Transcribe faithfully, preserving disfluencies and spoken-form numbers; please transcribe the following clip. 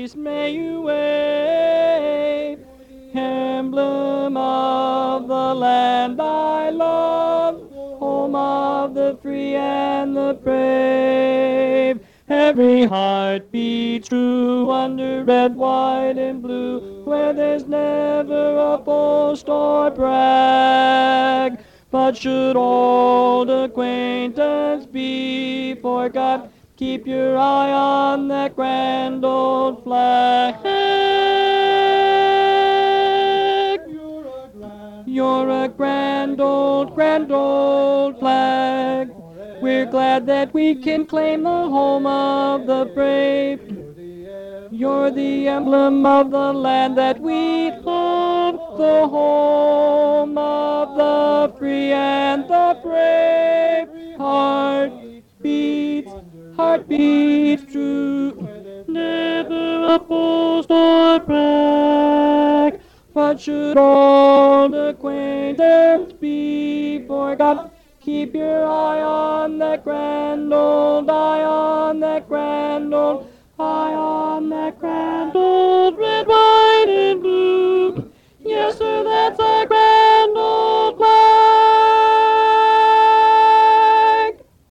peace may you wave, emblem of the land I love, home of the free and the brave. Every heart beats true under red, white, and blue, where there's never a boast or brag. But should old acquaintance be forgot, keep your eye on that grand old flag. You're a grand old, grand old flag. We're glad that we can claim the home of the brave. You're the emblem of the land that we love, the home of the free and the brave. Heart beats, heart beats true, never a boast or brag. But should old acquaintance be forgot, keep your eye on that grand old, eye on that grand old, eye on that